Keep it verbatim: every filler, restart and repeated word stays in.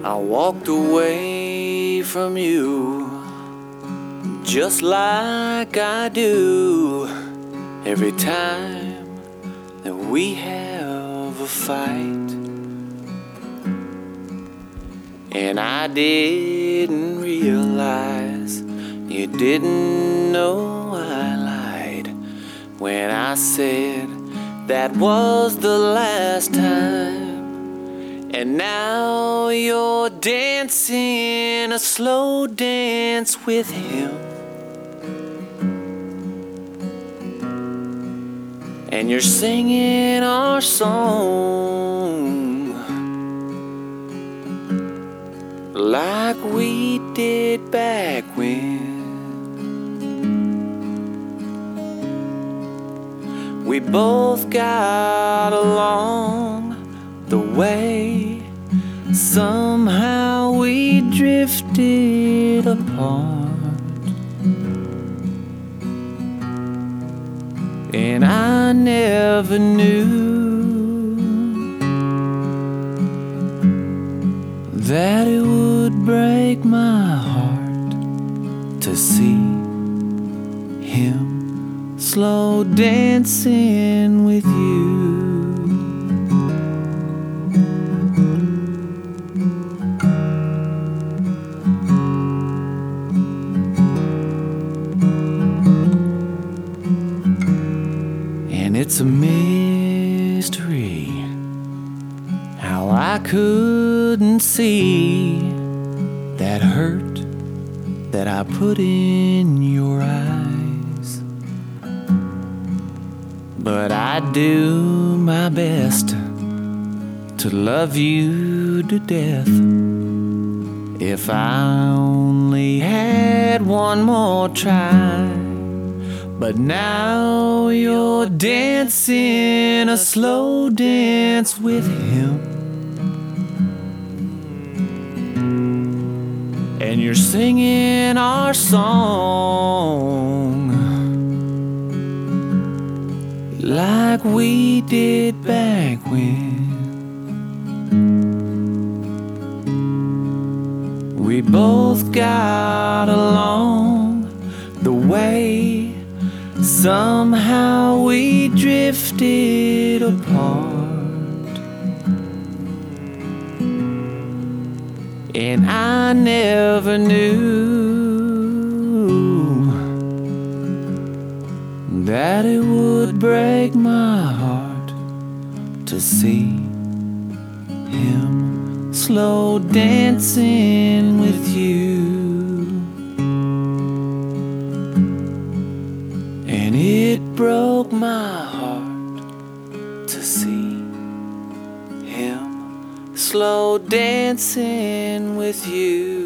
I walked away from you just like I do every time that we have a fight. And I didn't realize you didn't know I lied when I said that was the last time. And now you're dancing a slow dance with him, and you're singing our song like we did back when we both got along the way. Somehow we drifted apart, and I never knew that it would break my heart to see him slow dancing with you. And it's a mystery how I couldn't see that hurt that I put in your eyes. But I do my best to love you to death. If I only had one more try. But now you're dancing a slow dance with him, and you're singing our song like we did back when we both got along the way. Somehow we drifted apart, and I never knew that it would break my heart to see him slow dancing with you. And it broke my heart to see him slow dancing with you.